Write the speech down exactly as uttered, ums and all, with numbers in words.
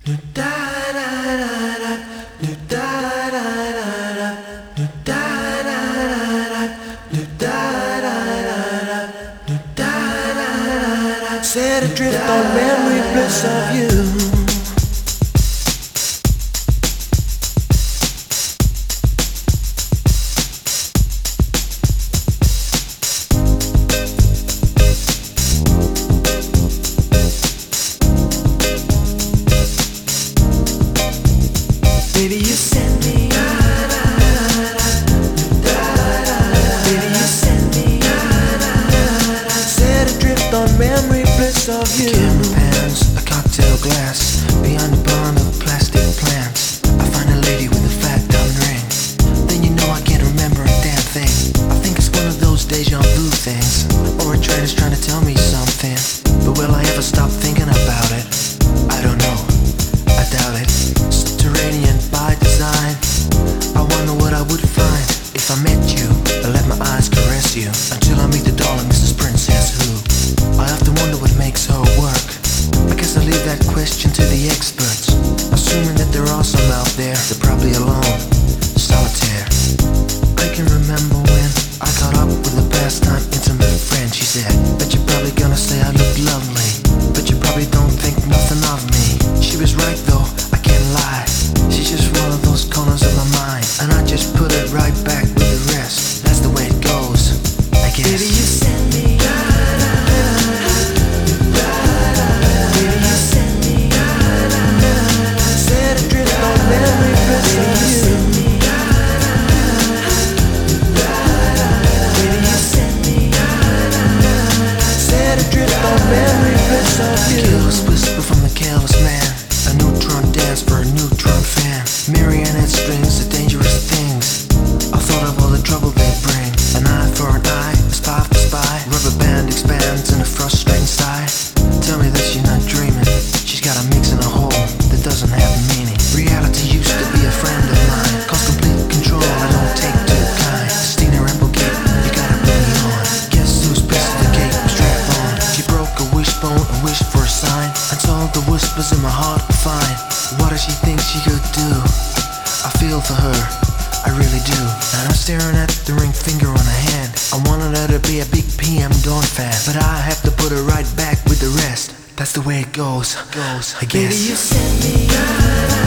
Set adrift on memory bliss of you. Baby, you send me. Baby, you send me. Set adrift on memory bliss of you. Camera pans, a cocktail glass, behind the barn of plastic plants. I find a lady with a fat diamond ring. Then you know I can't remember a damn thing. I think it's one of those deja vu things, or a train is trying to tell me something. But will I ever stop thinking about it? I don't know, I doubt it. Subterranean by design, I wonder what I would find if I met you. I let my eyes caress you until I meet the darling Missus Princess who I often wonder what makes her work. I guess I leave that question to the experts, assuming that there are some out there. They're probably alone, solitaire. I can remember when I caught up with a pastime intimate friend. She said, bet you're probably gonna say I look lovely, but you probably don't think nothing of me. She was right though, I can't lie. She's just one of those corners of my mind, and I just put it right back with the rest. That's the way it goes, I guess. Baby, you send me. Baby, you send me. Set adrift on memory bliss of you. Baby, you send me. Set adrift on memory bliss of you. Careless whisper from the careless man, a neutron dance for a neutron fan. Marionette strings are dangerous things. I thought of all the trouble they bring. An eye for an eye, a spy for spy. Rubber band expands in a frustrating sigh. Tell me that she's not dreaming. She's got a mix in a hole that doesn't have meaning. Reality used to be a friend of mine. Cause complete control I don't take too kind. Christina Applegate, you gotta put me on. Guess whose piece of the cake was strap on? She broke a wishbone and wished for a sign, and told the whispers in my heart to find. What does she think she could do? I feel for her, I really do. And I'm staring at the ring finger on her hand. I wanted her to be a big P M Dawn fan, but I have to put her right back with the rest. That's the way it goes, goes, I guess. Baby, you send me.